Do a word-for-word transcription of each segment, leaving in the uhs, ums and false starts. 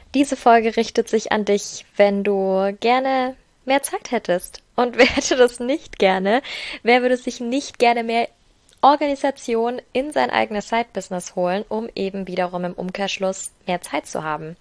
Diese Folge richtet sich an dich, wenn du gerne mehr Zeit hättest. Und wer hätte das nicht gerne? Wer würde sich nicht gerne mehr Organisation in sein eigenes Side-Business holen, um eben wiederum im Umkehrschluss mehr Zeit zu haben?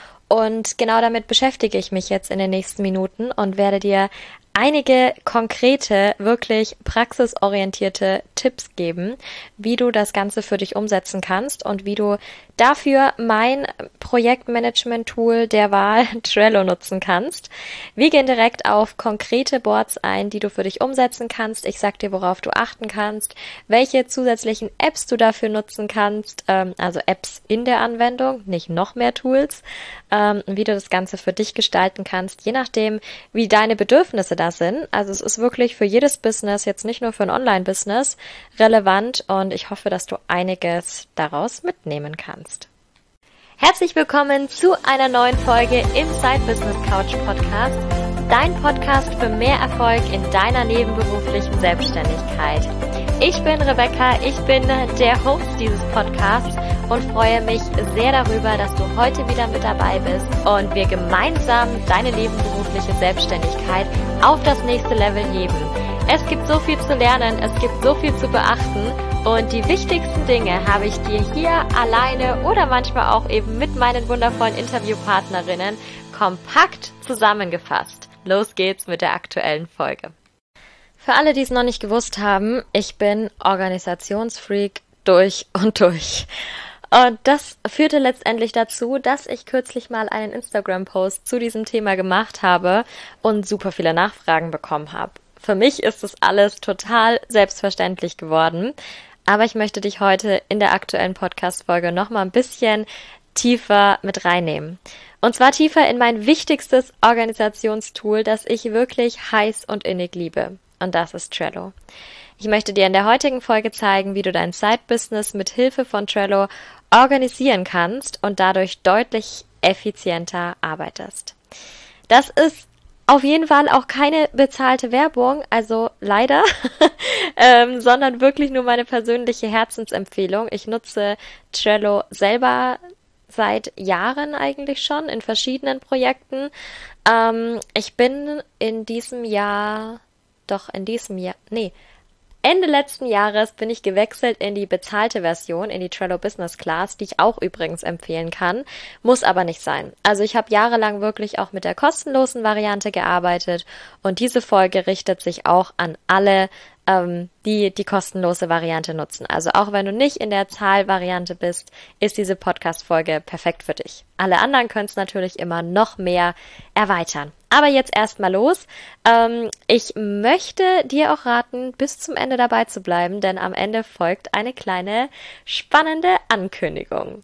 Und genau damit beschäftige ich mich jetzt in den nächsten Minuten und werde dir einige konkrete, wirklich praxisorientierte Tipps geben, wie du das Ganze für dich umsetzen kannst und wie du dafür mein Projektmanagement-Tool der Wahl Trello nutzen kannst. Wir gehen direkt auf konkrete Boards ein, die du für dich umsetzen kannst. Ich sag dir, worauf du achten kannst, welche zusätzlichen Apps du dafür nutzen kannst, ähm, also Apps in der Anwendung, nicht noch mehr Tools, ähm, wie du das Ganze für dich gestalten kannst, je nachdem, wie deine Bedürfnisse da sind. Also es ist wirklich für jedes Business, jetzt nicht nur für ein Online-Business, relevant und ich hoffe, dass du einiges daraus mitnehmen kannst. Herzlich willkommen zu einer neuen Folge im Side Business Couch Podcast, dein Podcast für mehr Erfolg in deiner nebenberuflichen Selbstständigkeit. Ich bin Rebecca, ich bin der Host dieses Podcasts und freue mich sehr darüber, dass du heute wieder mit dabei bist und wir gemeinsam deine nebenberufliche Selbstständigkeit auf das nächste Level heben. Es gibt so viel zu lernen, es gibt so viel zu beachten und die wichtigsten Dinge habe ich dir hier alleine oder manchmal auch eben mit meinen wundervollen Interviewpartnerinnen kompakt zusammengefasst. Los geht's mit der aktuellen Folge. Für alle, die es noch nicht gewusst haben, ich bin Organisationsfreak durch und durch. Und das führte letztendlich dazu, dass ich kürzlich mal einen Instagram-Post zu diesem Thema gemacht habe und super viele Nachfragen bekommen habe. Für mich ist das alles total selbstverständlich geworden, aber ich möchte dich heute in der aktuellen Podcast-Folge noch mal ein bisschen tiefer mit reinnehmen. Und zwar tiefer in mein wichtigstes Organisationstool, das ich wirklich heiß und innig liebe. Und das ist Trello. Ich möchte dir in der heutigen Folge zeigen, wie du dein Side-Business mit Hilfe von Trello organisieren kannst und dadurch deutlich effizienter arbeitest. Das ist auf jeden Fall auch keine bezahlte Werbung, also leider, ähm, sondern wirklich nur meine persönliche Herzensempfehlung. Ich nutze Trello selber seit Jahren eigentlich schon in verschiedenen Projekten. Ähm, ich bin in diesem Jahr, doch in diesem Jahr, nee, Ende letzten Jahres bin ich gewechselt in die bezahlte Version, in die Trello Business Class, die ich auch übrigens empfehlen kann, muss aber nicht sein. Also ich habe jahrelang wirklich auch mit der kostenlosen Variante gearbeitet und diese Folge richtet sich auch an alle, ähm, die die kostenlose Variante nutzen. Also auch wenn du nicht in der Zahlvariante bist, ist diese Podcast-Folge perfekt für dich. Alle anderen können es natürlich immer noch mehr erweitern. Aber jetzt erstmal los. Ähm, ich möchte dir auch raten, bis zum Ende dabei zu bleiben, denn am Ende folgt eine kleine spannende Ankündigung.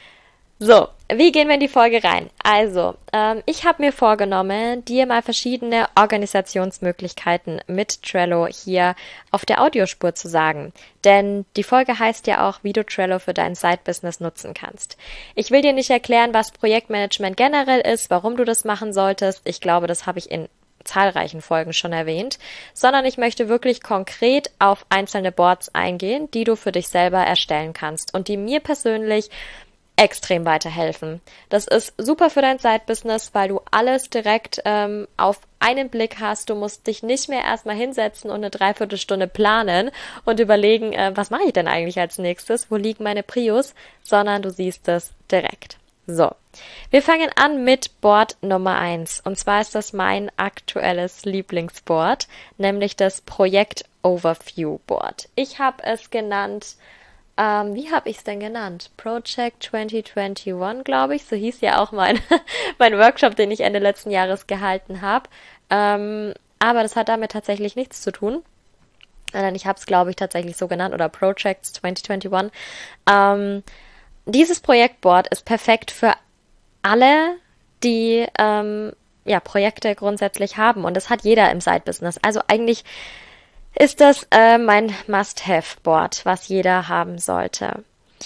So, wie gehen wir in die Folge rein? Also, ähm, ich habe mir vorgenommen, dir mal verschiedene Organisationsmöglichkeiten mit Trello hier auf der Audiospur zu sagen. Denn die Folge heißt ja auch, wie du Trello für dein Side-Business nutzen kannst. Ich will dir nicht erklären, was Projektmanagement generell ist, warum du das machen solltest. Ich glaube, das habe ich in zahlreichen Folgen schon erwähnt, sondern ich möchte wirklich konkret auf einzelne Boards eingehen, die du für dich selber erstellen kannst und die mir persönlich extrem weiterhelfen. Das ist super für dein Side-Business, weil du alles direkt ähm, auf einen Blick hast. Du musst dich nicht mehr erstmal hinsetzen und eine Dreiviertelstunde planen und überlegen, äh, was mache ich denn eigentlich als nächstes, wo liegen meine Prios, sondern du siehst es direkt. So, wir fangen an mit Board Nummer eins und zwar ist das mein aktuelles Lieblingsboard, nämlich das Projekt Overview Board. Ich habe es genannt Ähm, wie habe ich es denn genannt? Project zwanzig einundzwanzig, glaube ich. So hieß ja auch mein, mein Workshop, den ich Ende letzten Jahres gehalten habe. Ähm, aber das hat damit tatsächlich nichts zu tun. Denn ich habe es, glaube ich, tatsächlich so genannt. Oder Projects zwanzig einundzwanzig. Ähm, dieses Projektboard ist perfekt für alle, die ähm, ja, Projekte grundsätzlich haben. Und das hat jeder im Side-Business. Also eigentlich ist das äh, mein Must-Have-Board, was jeder haben sollte.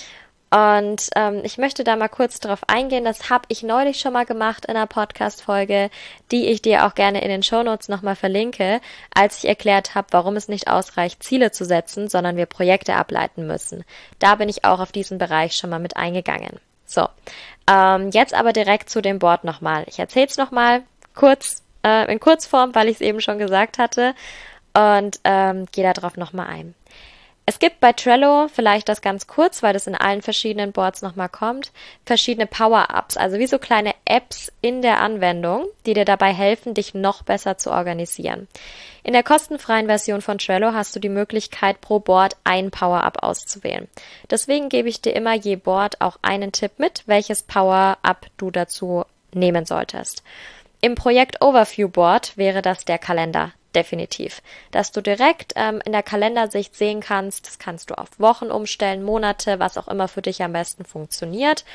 Und ähm, ich möchte da mal kurz drauf eingehen. Das habe ich neulich schon mal gemacht in einer Podcast-Folge, die ich dir auch gerne in den Shownotes nochmal verlinke, als ich erklärt habe, warum es nicht ausreicht, Ziele zu setzen, sondern wir Projekte ableiten müssen. Da bin ich auch auf diesen Bereich schon mal mit eingegangen. So, ähm, jetzt aber direkt zu dem Board nochmal. Ich erzähle es nochmal kurz, äh, in Kurzform, weil ich es eben schon gesagt hatte und ähm, gehe darauf nochmal ein. Es gibt bei Trello, vielleicht das ganz kurz, weil das in allen verschiedenen Boards nochmal kommt, verschiedene Power-Ups, also wie so kleine Apps in der Anwendung, die dir dabei helfen, dich noch besser zu organisieren. In der kostenfreien Version von Trello hast du die Möglichkeit, pro Board ein Power-Up auszuwählen. Deswegen gebe ich dir immer je Board auch einen Tipp mit, welches Power-Up du dazu nehmen solltest. Im Projekt Overview Board wäre das der Kalender. Definitiv. Dass du direkt ähm, in der Kalendersicht sehen kannst, das kannst du auf Wochen umstellen, Monate, was auch immer für dich am besten funktioniert,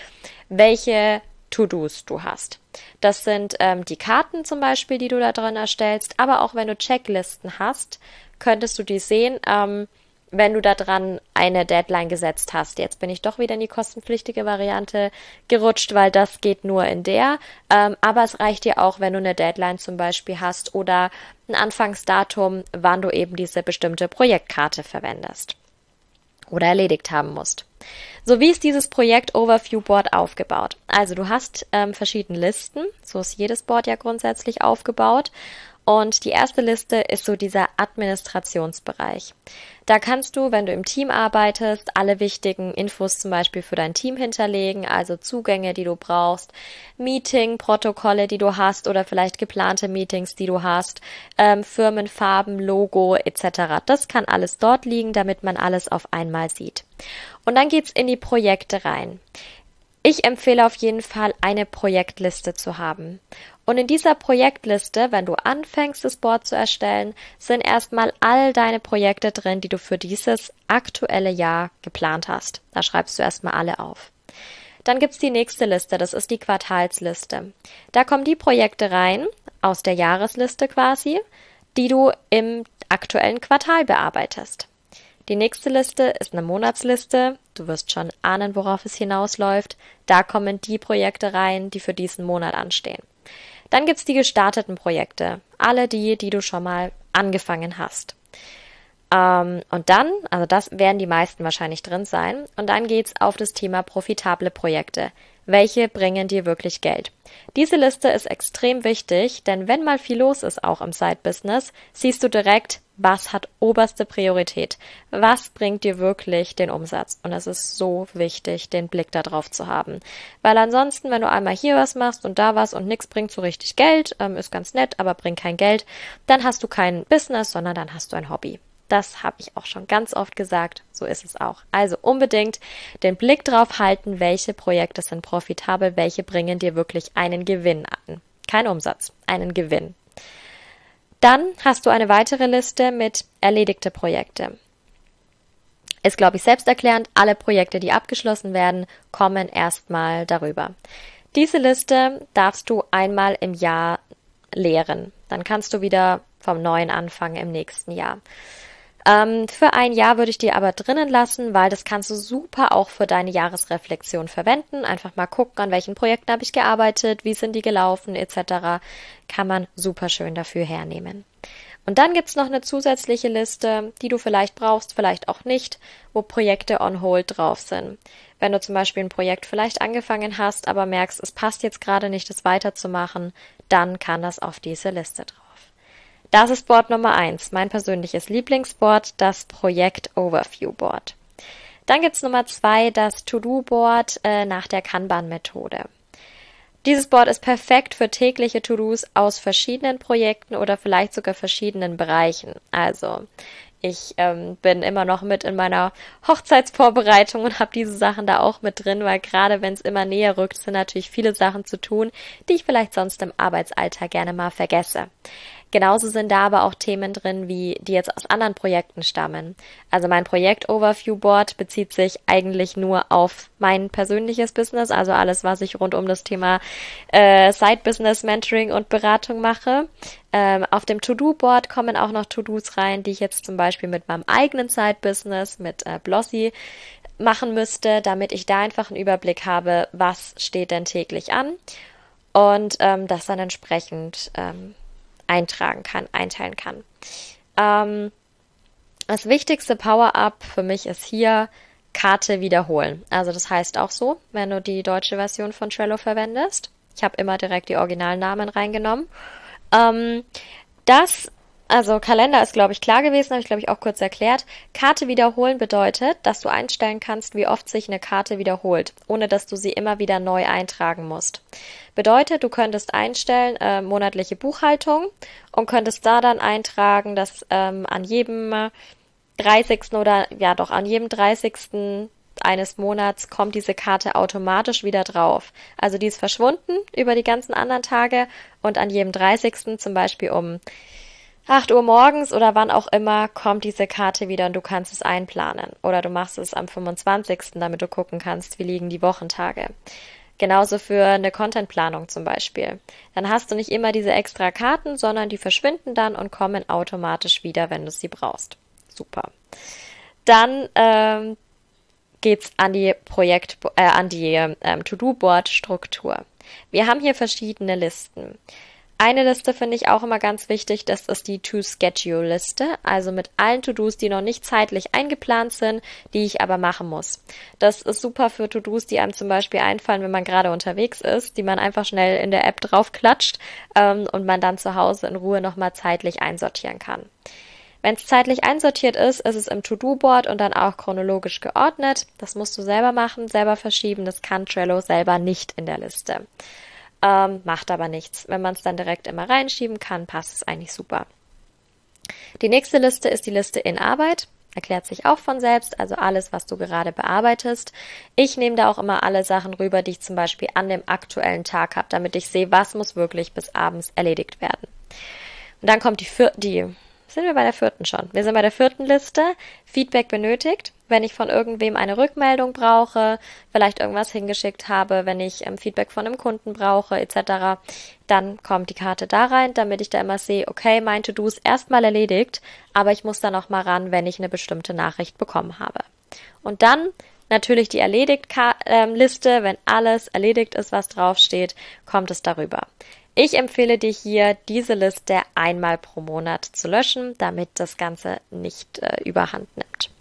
welche To-Dos du hast. Das sind ähm, die Karten zum Beispiel, die du da drin erstellst, aber auch wenn du Checklisten hast, könntest du die sehen, ähm, wenn du da dran eine Deadline gesetzt hast. Jetzt bin ich doch wieder in die kostenpflichtige Variante gerutscht, weil das geht nur in der. Ähm, aber es reicht dir auch, wenn du eine Deadline zum Beispiel hast oder ein Anfangsdatum, wann du eben diese bestimmte Projektkarte verwendest oder erledigt haben musst. So, wie ist dieses Projekt Overview Board aufgebaut? Also du hast ähm, verschiedene Listen, so ist jedes Board ja grundsätzlich aufgebaut. Und die erste Liste ist so dieser Administrationsbereich. Da kannst du, wenn du im Team arbeitest, alle wichtigen Infos zum Beispiel für dein Team hinterlegen, also Zugänge, die du brauchst, Meeting-Protokolle, die du hast oder vielleicht geplante Meetings, die du hast, ähm, Firmenfarben, Logo et cetera. Das kann alles dort liegen, damit man alles auf einmal sieht. Und dann geht's in die Projekte rein. Ich empfehle auf jeden Fall, eine Projektliste zu haben. Und in dieser Projektliste, wenn du anfängst, das Board zu erstellen, sind erstmal all deine Projekte drin, die du für dieses aktuelle Jahr geplant hast. Da schreibst du erstmal alle auf. Dann gibt's die nächste Liste, das ist die Quartalsliste. Da kommen die Projekte rein, aus der Jahresliste quasi, die du im aktuellen Quartal bearbeitest. Die nächste Liste ist eine Monatsliste. Du wirst schon ahnen, worauf es hinausläuft. Da kommen die Projekte rein, die für diesen Monat anstehen. Dann gibt's die gestarteten Projekte. Alle die, die du schon mal angefangen hast. Ähm, und dann, also das werden die meisten wahrscheinlich drin sein. Und dann geht's auf das Thema profitable Projekte. Welche bringen dir wirklich Geld? Diese Liste ist extrem wichtig, denn wenn mal viel los ist, auch im Side-Business, siehst du direkt, was hat oberste Priorität? Was bringt dir wirklich den Umsatz? Und es ist so wichtig, den Blick da drauf zu haben. Weil ansonsten, wenn du einmal hier was machst und da was und nichts bringt so richtig Geld, ähm, ist ganz nett, aber bringt kein Geld, dann hast du kein Business, sondern dann hast du ein Hobby. Das habe ich auch schon ganz oft gesagt, so ist es auch. Also unbedingt den Blick drauf halten, welche Projekte sind profitabel, welche bringen dir wirklich einen Gewinn an. Kein Umsatz, einen Gewinn. Dann hast du eine weitere Liste mit erledigte Projekte. Ist, glaube ich, selbsterklärend, alle Projekte, die abgeschlossen werden, kommen erstmal darüber. Diese Liste darfst du einmal im Jahr leeren. Dann kannst du wieder vom Neuen anfangen im nächsten Jahr. Ähm, für ein Jahr würde ich die aber drinnen lassen, weil das kannst du super auch für deine Jahresreflexion verwenden. Einfach mal gucken, an welchen Projekten habe ich gearbeitet, wie sind die gelaufen et cetera. Kann man super schön dafür hernehmen. Und dann gibt's noch eine zusätzliche Liste, die du vielleicht brauchst, vielleicht auch nicht, wo Projekte on hold drauf sind. Wenn du zum Beispiel ein Projekt vielleicht angefangen hast, aber merkst, es passt jetzt gerade nicht, es weiterzumachen, dann kann das auf diese Liste drauf. Das ist Board Nummer eins, mein persönliches Lieblingsboard, das Projekt Overview Board. Dann gibt's Nummer zwei, das To-Do-Board äh, nach der Kanban-Methode. Dieses Board ist perfekt für tägliche To-Dos aus verschiedenen Projekten oder vielleicht sogar verschiedenen Bereichen. Also ich ähm, bin immer noch mit in meiner Hochzeitsvorbereitung und habe diese Sachen da auch mit drin, weil gerade wenn es immer näher rückt, sind natürlich viele Sachen zu tun, die ich vielleicht sonst im Arbeitsalltag gerne mal vergesse. Genauso sind da aber auch Themen drin, wie die jetzt aus anderen Projekten stammen. Also mein Projekt Overview Board bezieht sich eigentlich nur auf mein persönliches Business, also alles, was ich rund um das Thema äh, Side-Business, Mentoring und Beratung mache. Ähm, auf dem To-Do-Board kommen auch noch To-Dos rein, die ich jetzt zum Beispiel mit meinem eigenen Side-Business, mit äh, Blossy, machen müsste, damit ich da einfach einen Überblick habe, was steht denn täglich an und ähm, das dann entsprechend ähm, eintragen kann, einteilen kann. Ähm, das wichtigste Power-Up für mich ist hier Karte wiederholen. Also das heißt auch so, wenn du die deutsche Version von Trello verwendest. Ich habe immer direkt die Originalnamen reingenommen. Ähm, das, also Kalender ist, glaube ich, klar gewesen, habe ich, glaube ich, auch kurz erklärt. Karte wiederholen bedeutet, dass du einstellen kannst, wie oft sich eine Karte wiederholt, ohne dass du sie immer wieder neu eintragen musst. Bedeutet, du könntest einstellen, äh, monatliche Buchhaltung und könntest da dann eintragen, dass ähm, an jedem dreißigsten oder ja doch an jedem dreißigsten eines Monats kommt diese Karte automatisch wieder drauf. Also die ist verschwunden über die ganzen anderen Tage und an jedem dreißigsten zum Beispiel um acht Uhr morgens oder wann auch immer kommt diese Karte wieder und du kannst es einplanen. Oder du machst es am fünfundzwanzigsten, damit du gucken kannst, wie liegen die Wochentage. Genauso für eine Contentplanung zum Beispiel. Dann hast du nicht immer diese extra Karten, sondern die verschwinden dann und kommen automatisch wieder, wenn du sie brauchst. Super. Dann ähm, geht's an die Projekt, äh, an die ähm, To-Do-Board-Struktur. Wir haben hier verschiedene Listen. Eine Liste finde ich auch immer ganz wichtig, das ist die To-Schedule-Liste, also mit allen To-Dos, die noch nicht zeitlich eingeplant sind, die ich aber machen muss. Das ist super für To-Dos, die einem zum Beispiel einfallen, wenn man gerade unterwegs ist, die man einfach schnell in der App draufklatscht ähm, und man dann zu Hause in Ruhe nochmal zeitlich einsortieren kann. Wenn es zeitlich einsortiert ist, ist es im To-Do-Board und dann auch chronologisch geordnet. Das musst du selber machen, selber verschieben, das kann Trello selber nicht in der Liste. Ähm, macht aber nichts. Wenn man es dann direkt immer reinschieben kann, passt es eigentlich super. Die nächste Liste ist die Liste in Arbeit. Erklärt sich auch von selbst, also alles, was du gerade bearbeitest. Ich nehme da auch immer alle Sachen rüber, die ich zum Beispiel an dem aktuellen Tag habe, damit ich sehe, was muss wirklich bis abends erledigt werden. Und dann kommt die vierte, die sind wir bei der vierten schon. Wir sind bei der vierten Liste. Feedback benötigt. Wenn ich von irgendwem eine Rückmeldung brauche, vielleicht irgendwas hingeschickt habe, wenn ich ähm, Feedback von einem Kunden brauche, et cetera, dann kommt die Karte da rein, damit ich da immer sehe, okay, mein To-Do ist erstmal erledigt, aber ich muss da noch mal ran, wenn ich eine bestimmte Nachricht bekommen habe. Und dann natürlich die Erledigt-Liste. Wenn alles erledigt ist, was draufsteht, kommt es darüber. Ich empfehle dir hier, diese Liste einmal pro Monat zu löschen, damit das Ganze nicht äh, überhand nimmt.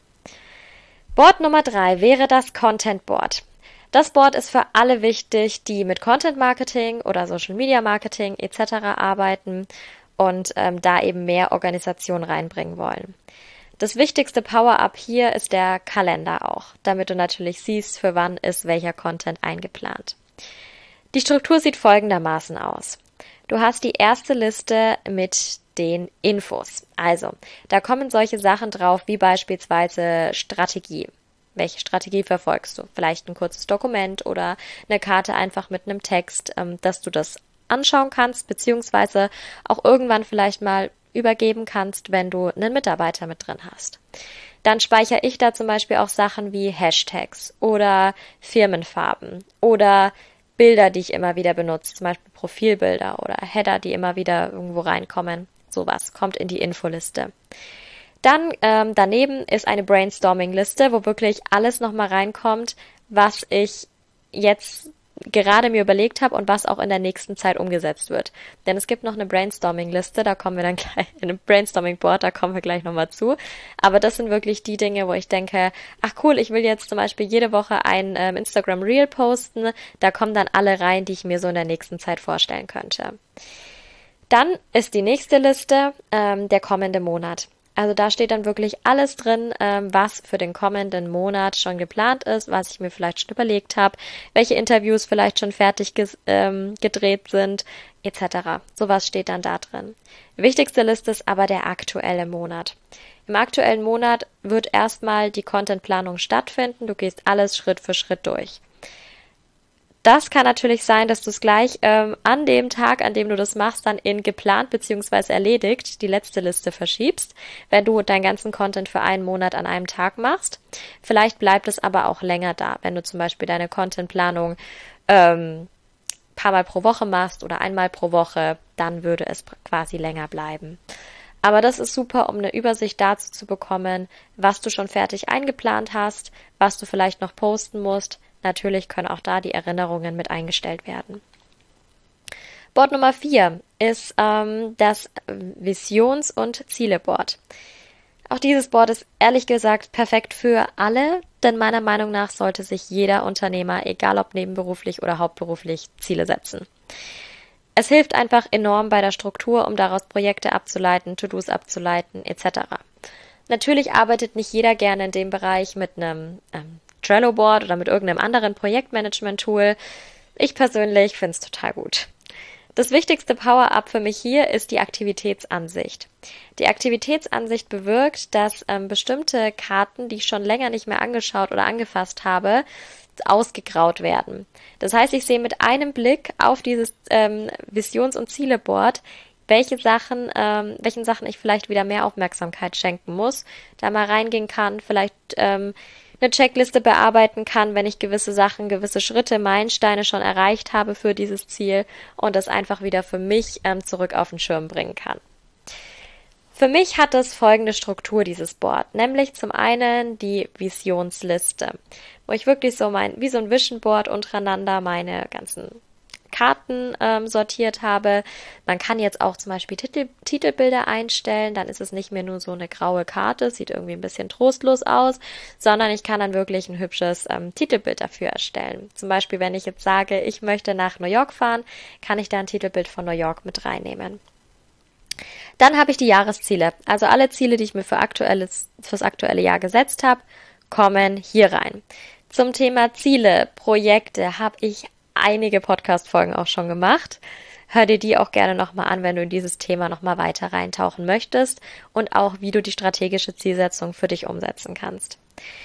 Board Nummer drei wäre das Content Board. Das Board ist für alle wichtig, die mit Content Marketing oder Social Media Marketing et cetera arbeiten und ähm, da eben mehr Organisation reinbringen wollen. Das wichtigste Power-Up hier ist der Kalender auch, damit du natürlich siehst, für wann ist welcher Content eingeplant. Die Struktur sieht folgendermaßen aus. Du hast die erste Liste mit den Infos. Also, da kommen solche Sachen drauf, wie beispielsweise Strategie. Welche Strategie verfolgst du? Vielleicht ein kurzes Dokument oder eine Karte einfach mit einem Text, ähm, dass du das anschauen kannst, beziehungsweise auch irgendwann vielleicht mal übergeben kannst, wenn du einen Mitarbeiter mit drin hast. Dann speichere ich da zum Beispiel auch Sachen wie Hashtags oder Firmenfarben oder Bilder, die ich immer wieder benutze, zum Beispiel Profilbilder oder Header, die immer wieder irgendwo reinkommen. Sowas kommt in die Infoliste. Dann ähm, daneben ist eine Brainstorming-Liste, wo wirklich alles nochmal reinkommt, was ich jetzt gerade mir überlegt habe und was auch in der nächsten Zeit umgesetzt wird. Denn es gibt noch eine Brainstorming-Liste, da kommen wir dann gleich, in einem Brainstorming-Board, da kommen wir gleich nochmal zu. Aber das sind wirklich die Dinge, wo ich denke, ach cool, ich will jetzt zum Beispiel jede Woche ein ähm, Instagram-Reel posten, da kommen dann alle rein, die ich mir so in der nächsten Zeit vorstellen könnte. Dann ist die nächste Liste ähm, der kommende Monat. Also da steht dann wirklich alles drin, ähm, was für den kommenden Monat schon geplant ist, was ich mir vielleicht schon überlegt habe, welche Interviews vielleicht schon fertig ges- ähm, gedreht sind, et cetera. Sowas steht dann da drin. Wichtigste Liste ist aber der aktuelle Monat. Im aktuellen Monat wird erstmal die Contentplanung stattfinden. Du gehst alles Schritt für Schritt durch. Das kann natürlich sein, dass du es gleich ähm, an dem Tag, an dem du das machst, dann in geplant bzw. erledigt die letzte Liste verschiebst, wenn du deinen ganzen Content für einen Monat an einem Tag machst. Vielleicht bleibt es aber auch länger da, wenn du zum Beispiel deine Contentplanung ähm, paar Mal pro Woche machst oder einmal pro Woche, dann würde es quasi länger bleiben. Aber das ist super, um eine Übersicht dazu zu bekommen, was du schon fertig eingeplant hast, was du vielleicht noch posten musst. Natürlich können auch da die Erinnerungen mit eingestellt werden. Board Nummer vier ist ähm, das Visions- und Ziele-Board. Auch dieses Board ist ehrlich gesagt perfekt für alle, denn meiner Meinung nach sollte sich jeder Unternehmer, egal ob nebenberuflich oder hauptberuflich, Ziele setzen. Es hilft einfach enorm bei der Struktur, um daraus Projekte abzuleiten, To-Dos abzuleiten, et cetera. Natürlich arbeitet nicht jeder gerne in dem Bereich mit einem ähm, Trello-Board oder mit irgendeinem anderen Projektmanagement-Tool. Ich persönlich finde es total gut. Das wichtigste Power-Up für mich hier ist die Aktivitätsansicht. Die Aktivitätsansicht bewirkt, dass ähm, bestimmte Karten, die ich schon länger nicht mehr angeschaut oder angefasst habe, ausgegraut werden. Das heißt, ich sehe mit einem Blick auf dieses ähm, Visions- und Zieleboard, welche Sachen, ähm, welchen Sachen ich vielleicht wieder mehr Aufmerksamkeit schenken muss, da mal reingehen kann, vielleicht ähm, eine Checkliste bearbeiten kann, wenn ich gewisse Sachen, gewisse Schritte, Meilensteine schon erreicht habe für dieses Ziel und das einfach wieder für mich ähm, zurück auf den Schirm bringen kann. Für mich hat es folgende Struktur, dieses Board, nämlich zum einen die Visionsliste, wo ich wirklich so mein, wie so ein Vision Board untereinander meine ganzen Karten ähm, sortiert habe. Man kann jetzt auch zum Beispiel Titel, Titelbilder einstellen, dann ist es nicht mehr nur so eine graue Karte, sieht irgendwie ein bisschen trostlos aus, sondern ich kann dann wirklich ein hübsches ähm, Titelbild dafür erstellen. Zum Beispiel, wenn ich jetzt sage, ich möchte nach New York fahren, kann ich da ein Titelbild von New York mit reinnehmen. Dann habe ich die Jahresziele, also alle Ziele, die ich mir für aktuelles, fürs aktuelle Jahr gesetzt habe, kommen hier rein. Zum Thema Ziele, Projekte habe ich einige Podcast-Folgen auch schon gemacht. Hör dir die auch gerne nochmal an, wenn du in dieses Thema nochmal weiter reintauchen möchtest und auch, wie du die strategische Zielsetzung für dich umsetzen kannst.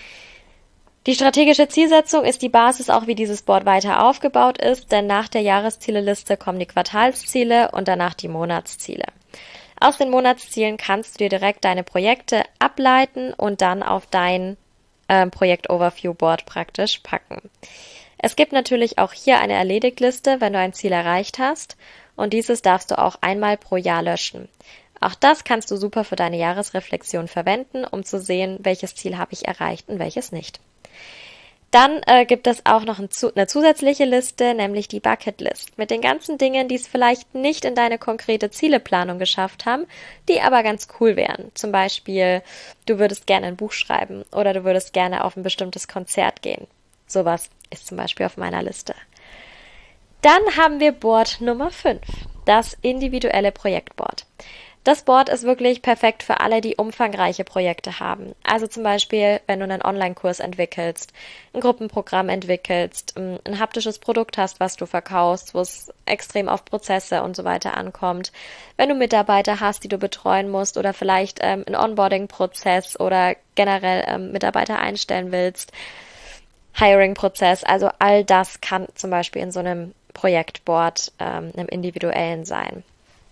Die strategische Zielsetzung ist die Basis auch, wie dieses Board weiter aufgebaut ist, denn nach der Jahreszieleliste kommen die Quartalsziele und danach die Monatsziele. Aus den Monatszielen kannst du dir direkt deine Projekte ableiten und dann auf dein äh, Projekt-Overview-Board praktisch packen. Es gibt natürlich auch hier eine Erledigt-Liste, wenn du ein Ziel erreicht hast, und dieses darfst du auch einmal pro Jahr löschen. Auch das kannst du super für deine Jahresreflexion verwenden, um zu sehen, welches Ziel habe ich erreicht und welches nicht. Dann äh, gibt es auch noch ein, eine zusätzliche Liste, nämlich die Bucketlist, mit den ganzen Dingen, die es vielleicht nicht in deine konkrete Zieleplanung geschafft haben, die aber ganz cool wären. Zum Beispiel, du würdest gerne ein Buch schreiben oder du würdest gerne auf ein bestimmtes Konzert gehen. Sowas ist zum Beispiel auf meiner Liste. Dann haben wir Board Nummer fünf, das individuelle Projektboard. Das Board ist wirklich perfekt für alle, die umfangreiche Projekte haben. Also zum Beispiel, wenn du einen Online-Kurs entwickelst, ein Gruppenprogramm entwickelst, ein haptisches Produkt hast, was du verkaufst, wo es extrem auf Prozesse und so weiter ankommt. Wenn du Mitarbeiter hast, die du betreuen musst oder vielleicht ähm, einen Onboarding-Prozess oder generell ähm, Mitarbeiter einstellen willst, Hiring-Prozess, also all das kann zum Beispiel in so einem Projektboard, ähm, einem individuellen sein.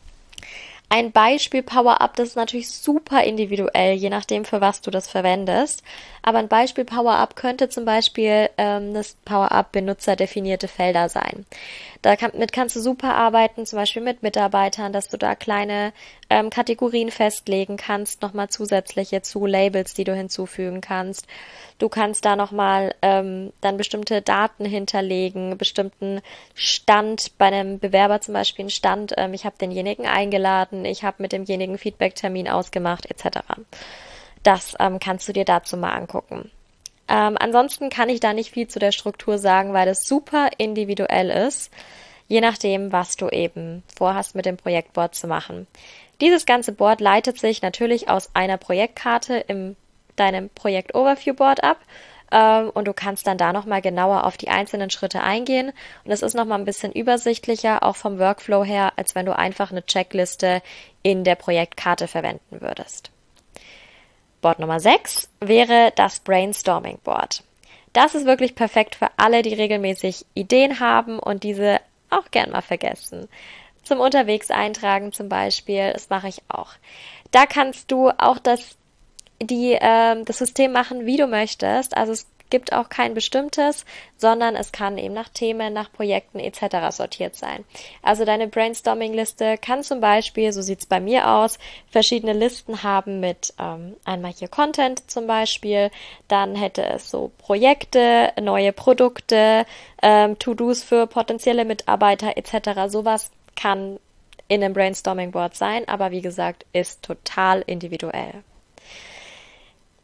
Ein Beispiel Power-Up, das ist natürlich super individuell, je nachdem, für was du das verwendest. Aber ein Beispiel Power-Up könnte zum Beispiel ähm, das Power-Up benutzerdefinierte Felder sein. Damit kannst du super arbeiten, zum Beispiel mit Mitarbeitern, dass du da kleine ähm, Kategorien festlegen kannst, nochmal zusätzliche zu Labels, die du hinzufügen kannst. Du kannst da nochmal ähm, dann bestimmte Daten hinterlegen, bestimmten Stand, bei einem Bewerber zum Beispiel einen Stand, ähm, ich habe denjenigen eingeladen, ich habe mit demjenigen Feedback-Termin ausgemacht, et cetera. Das ähm, kannst du dir dazu mal angucken. Ähm, ansonsten kann ich da nicht viel zu der Struktur sagen, weil es super individuell ist, je nachdem, was du eben vorhast mit dem Projektboard zu machen. Dieses ganze Board leitet sich natürlich aus einer Projektkarte in deinem Projekt-Overview-Board ab ähm, und du kannst dann da nochmal genauer auf die einzelnen Schritte eingehen und es ist nochmal ein bisschen übersichtlicher, auch vom Workflow her, als wenn du einfach eine Checkliste in der Projektkarte verwenden würdest. Board Nummer sechs wäre das Brainstorming Board. Das ist wirklich perfekt für alle, die regelmäßig Ideen haben und diese auch gern mal vergessen. Zum Unterwegs eintragen zum Beispiel, das mache ich auch. Da kannst du auch das, die, äh, das System machen, wie du möchtest. Also es gibt auch kein bestimmtes, sondern es kann eben nach Themen, nach Projekten et cetera sortiert sein. Also deine Brainstorming-Liste kann zum Beispiel, so sieht's bei mir aus, verschiedene Listen haben mit ähm, einmal hier Content zum Beispiel, dann hätte es so Projekte, neue Produkte, ähm, To-Dos für potenzielle Mitarbeiter et cetera. Sowas kann in einem Brainstorming-Board sein, aber wie gesagt, ist total individuell.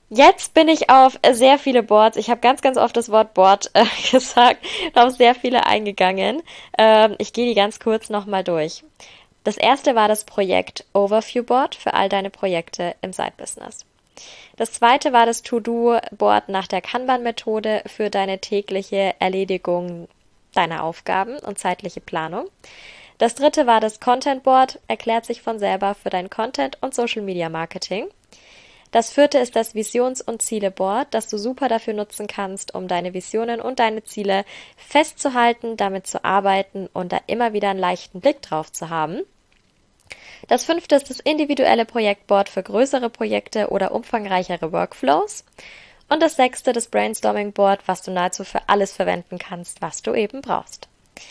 Jetzt bin ich auf sehr viele Boards. Ich habe ganz, ganz oft das Wort Board äh, gesagt und auf sehr viele eingegangen. Ähm, ich gehe die ganz kurz nochmal durch. Das erste war das Projekt Overview Board für all deine Projekte im Side-Business. Das zweite war das To-Do-Board nach der Kanban-Methode für deine tägliche Erledigung deiner Aufgaben und zeitliche Planung. Das dritte war das Content Board, erklärt sich von selber für dein Content und Social Media Marketing. Das vierte ist das Visions- und Ziele-Board, das du super dafür nutzen kannst, um deine Visionen und deine Ziele festzuhalten, damit zu arbeiten und da immer wieder einen leichten Blick drauf zu haben. Das fünfte ist das individuelle Projektboard für größere Projekte oder umfangreichere Workflows. Und das sechste, das Brainstorming Board, was du nahezu für alles verwenden kannst, was du eben brauchst.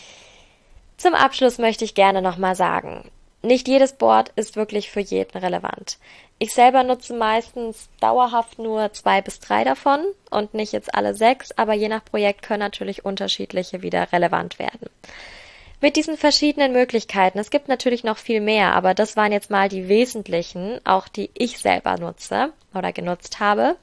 Zum Abschluss möchte ich gerne nochmal sagen, nicht jedes Board ist wirklich für jeden relevant. Ich selber nutze meistens dauerhaft nur zwei bis drei davon und nicht jetzt alle sechs, aber je nach Projekt können natürlich unterschiedliche wieder relevant werden. Mit diesen verschiedenen Möglichkeiten, es gibt natürlich noch viel mehr, aber das waren jetzt mal die wesentlichen, auch die ich selber nutze oder genutzt habe.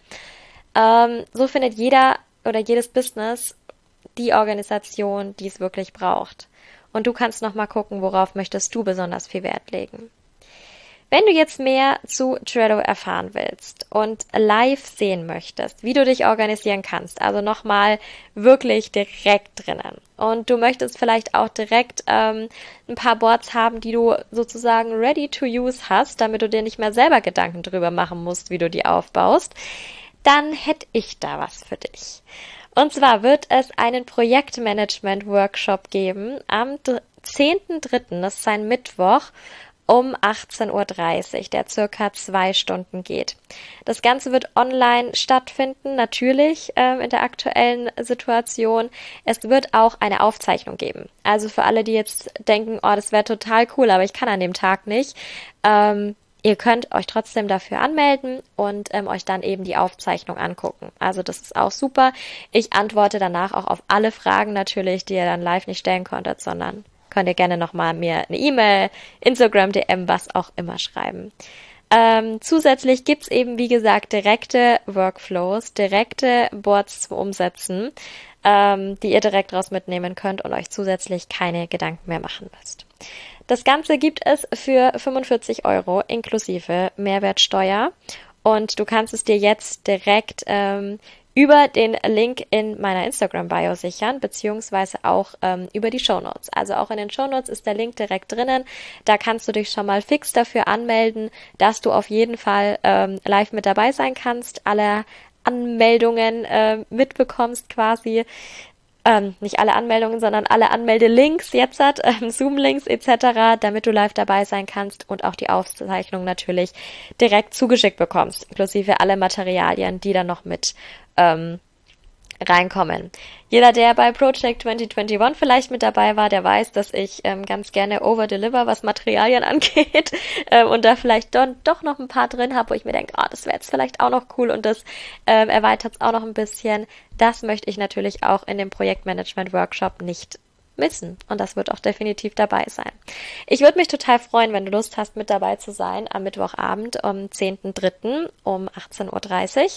Ähm, so findet jeder oder jedes Business die Organisation, die es wirklich braucht. Und du kannst nochmal gucken, worauf möchtest du besonders viel Wert legen. Wenn du jetzt mehr zu Trello erfahren willst und live sehen möchtest, wie du dich organisieren kannst, also nochmal wirklich direkt drinnen, und du möchtest vielleicht auch direkt ähm, ein paar Boards haben, die du sozusagen ready to use hast, damit du dir nicht mehr selber Gedanken drüber machen musst, wie du die aufbaust, dann hätte ich da was für dich. Und zwar wird es einen Projektmanagement-Workshop geben am zehnten dritten, das ist ein Mittwoch, um achtzehn Uhr dreißig, der circa zwei Stunden geht. Das Ganze wird online stattfinden, natürlich äh, in der aktuellen Situation. Es wird auch eine Aufzeichnung geben. Also für alle, die jetzt denken, oh, das wäre total cool, aber ich kann an dem Tag nicht. Ähm, ihr könnt euch trotzdem dafür anmelden und ähm, euch dann eben die Aufzeichnung angucken. Also das ist auch super. Ich antworte danach auch auf alle Fragen natürlich, die ihr dann live nicht stellen konntet, sondern könnt ihr gerne nochmal mir eine E-Mail, Instagram, D M, was auch immer schreiben. Ähm, zusätzlich gibt's eben, wie gesagt, direkte Workflows, direkte Boards zum Umsetzen, ähm, die ihr direkt raus mitnehmen könnt und euch zusätzlich keine Gedanken mehr machen müsst. Das Ganze gibt es für fünfundvierzig Euro inklusive Mehrwertsteuer und du kannst es dir jetzt direkt ähm, über den Link in meiner Instagram-Bio sichern, beziehungsweise auch ähm, über die Shownotes. Also auch in den Shownotes ist der Link direkt drinnen. Da kannst du dich schon mal fix dafür anmelden, dass du auf jeden Fall ähm, live mit dabei sein kannst, alle Anmeldungen äh, mitbekommst quasi. Ähm, nicht alle Anmeldungen, sondern alle Anmeldelinks jetzt hat, ähm, Zoom-Links et cetera, damit du live dabei sein kannst und auch die Aufzeichnung natürlich direkt zugeschickt bekommst, inklusive alle Materialien, die dann noch mit ähm, reinkommen. Jeder, der bei Project zwanzig einundzwanzig vielleicht mit dabei war, der weiß, dass ich ähm, ganz gerne overdeliver, was Materialien angeht ähm, und da vielleicht don, doch noch ein paar drin habe, wo ich mir denke, ah, oh, das wäre jetzt vielleicht auch noch cool und das ähm, erweitert es auch noch ein bisschen. Das möchte ich natürlich auch in dem Projektmanagement-Workshop nicht missen und das wird auch definitiv dabei sein. Ich würde mich total freuen, wenn du Lust hast, mit dabei zu sein am Mittwochabend am zehnten dritten um achtzehn Uhr dreißig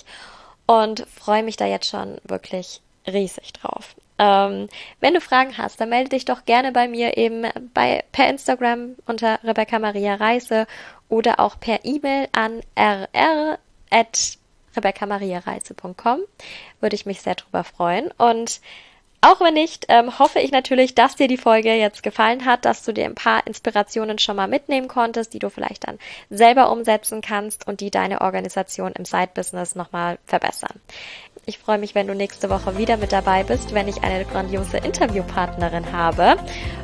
und freue mich da jetzt schon wirklich riesig drauf. Ähm, wenn du Fragen hast, dann melde dich doch gerne bei mir eben bei per Instagram unter Rebecca Maria Reise oder auch per E-Mail an r r at rebecca maria reise punkt com. Würde ich mich sehr drüber freuen. Und auch wenn nicht, ähm, hoffe ich natürlich, dass dir die Folge jetzt gefallen hat, dass du dir ein paar Inspirationen schon mal mitnehmen konntest, die du vielleicht dann selber umsetzen kannst und die deine Organisation im Side-Business nochmal verbessern. Ich freue mich, wenn du nächste Woche wieder mit dabei bist, wenn ich eine grandiose Interviewpartnerin habe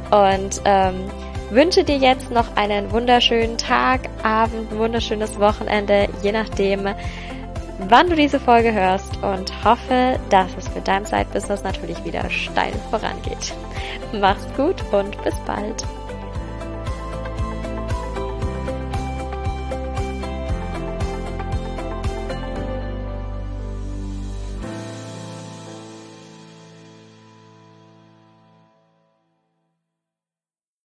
und ähm, wünsche dir jetzt noch einen wunderschönen Tag, Abend, ein wunderschönes Wochenende, je nachdem, wann du diese Folge hörst und hoffe, dass es mit deinem Side-Business natürlich wieder steil vorangeht. Mach's gut und bis bald.